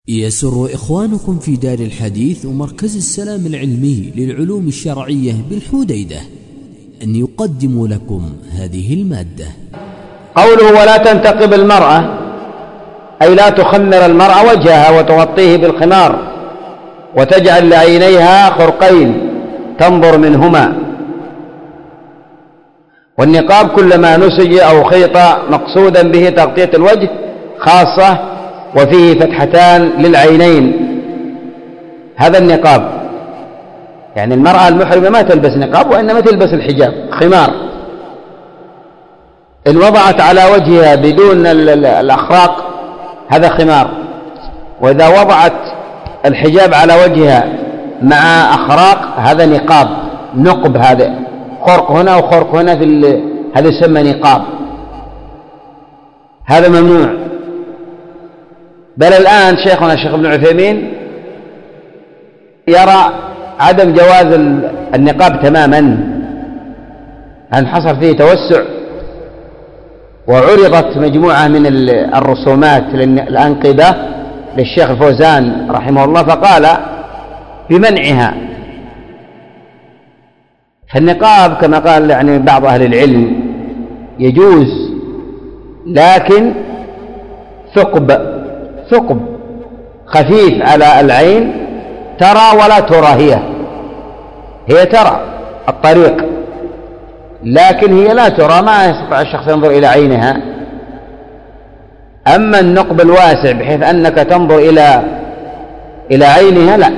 يسر إخوانكم في دار الحديث ومركز السلام العلمي للعلوم الشرعية بالحديدة أن يقدم لكم هذه المادة. قوله ولا تنتقب المرأة أي لا تخمر المرأة وجهها وتغطيه بالخمار وتجعل لعينيها خرقين تنظر منهما. والنقاب كلما نسج أو خيط مقصودا به تغطية الوجه خاصة وفيه فتحتان للعينين، هذا النقاب. يعني المرأة المحرمة ما تلبس نقاب وإنما تلبس الحجاب خمار. إن وضعت على وجهها بدون الأخراق هذا خمار، وإذا وضعت الحجاب على وجهها مع أخراق هذا نقاب. نقب هذا خرق هنا وخرق هنا هذا يسمى نقاب، هذا ممنوع. بل الآن شيخنا الشيخ ابن عثيمين يرى عدم جواز النقاب تماما، أن حصل فيه توسع. وعرضت مجموعة من الرسومات الأنقبة للشيخ الفوزان رحمه الله فقال بمنعها. فالنقاب كما قال يعني بعض أهل العلم يجوز، لكن ثقب خفيف على العين، ترى ولا ترى. هي ترى الطريق لكن هي لا ترى، ما يستطيع الشخص ينظر إلى عينها. أما النقب الواسع بحيث أنك تنظر إلى عينها لا.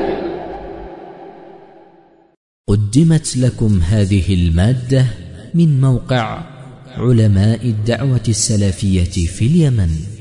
قدمت لكم هذه المادة من موقع علماء الدعوة السلفية في اليمن.